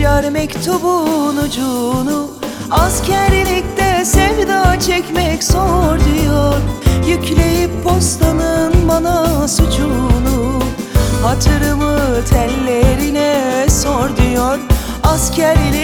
Yar mektubun ucunu askerlikte sevda çekmek zor diyor. Yükleyip postanın bana suçunu, hatırımı tellerine sor diyor. Askerlik